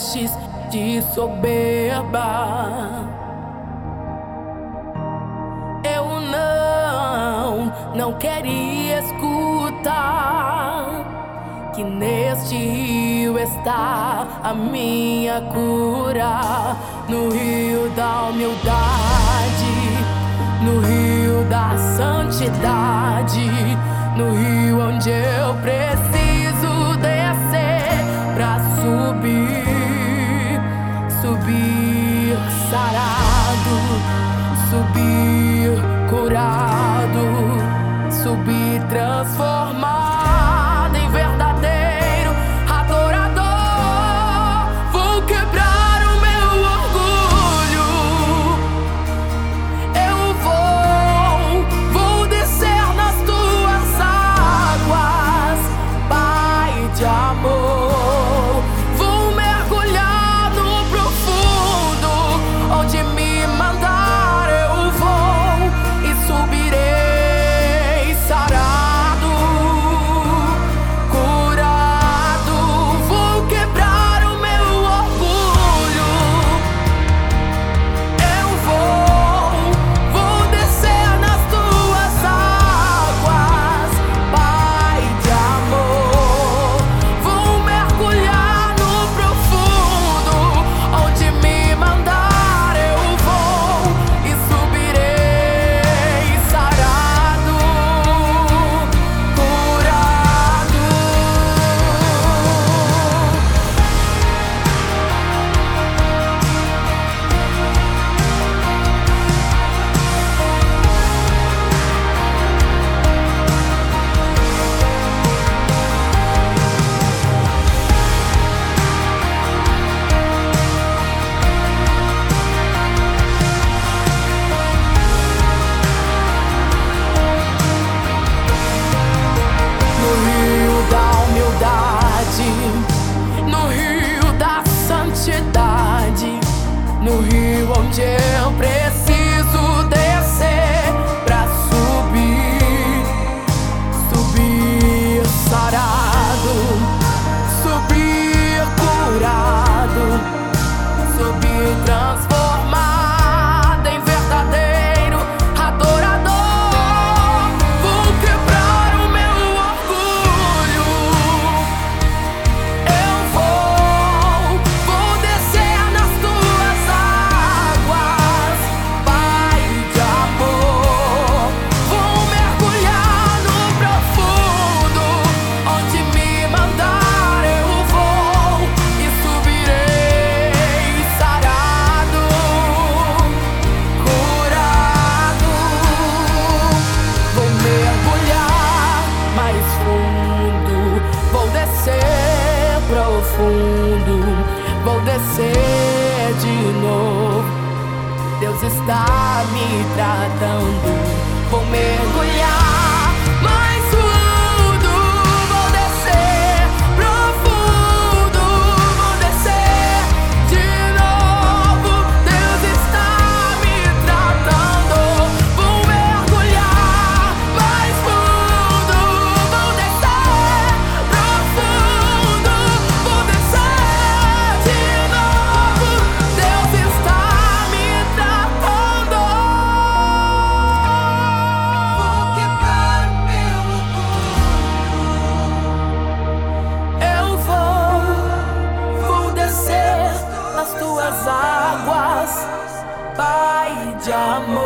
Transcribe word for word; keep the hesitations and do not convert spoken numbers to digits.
vestes de soberba. Eu não, não queria escutar que neste rio está a minha cura. No rio da humildade, no rio da santidade, no rio onde eu preciso descer pra subir, subir sarado, subir curado, subir transformado em verdadeiro adorador. Vou quebrar o meu orgulho, eu vou, vou descer nas tuas águas, Pai de amor. Vou mergulhar no profundo, onde me mandar eu vou e subirei sarado, curado. Vou quebrar o meu orgulho, eu vou, vou descer nas tuas águas, Pai de amor. Vou mergulhar no profundo, onde me mandar eu vou e subirei sarado, curado. No rio da humildade, no rio da santidade, no rio onde eu preciso descer pra subir, subir sarado, subir curado, subir transformado em verdadeiro adorador. Vou quebrar o meu orgulho, eu vou, vou descer nas tuas águas, Pai de amor. Vou mergulhar no profundo, onde me mandar eu vou e subirei sarado, curado. Vou mergulhar mais fundo, vou descer profundo, vou descer de novo. Deus está me tratando. Vou mergulhar mais fundo, vou descer profundo, vou descer de novo. Deus está me tratando. Vou mergulhar mais fundo, vou descer profundo, vou descer de novo. Deus está me tratando. Vou quebrar o meu orgulho, eu vou, vou descer nas tuas águas, Pai de amor.